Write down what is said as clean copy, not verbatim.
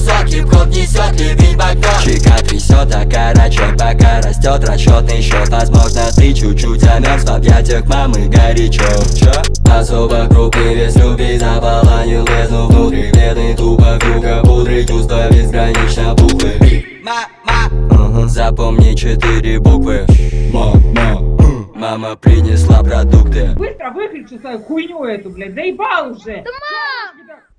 несет, хип-хоп несет, ливень в окно. Чека трясет, а карачок пока растет. Расчетный счет, возможно ты чуть-чуть замерз. В объятиях мамы горячо. Чё? Особо крупный вес любви заполонил бездну внутри. Бедный тупо круга пудры, чувства безгранично пухлые. Запомни 4 буквы. Мама принесла продукты. Быстро выключи свою хуйню эту, блядь, заебал уже! Да, мам!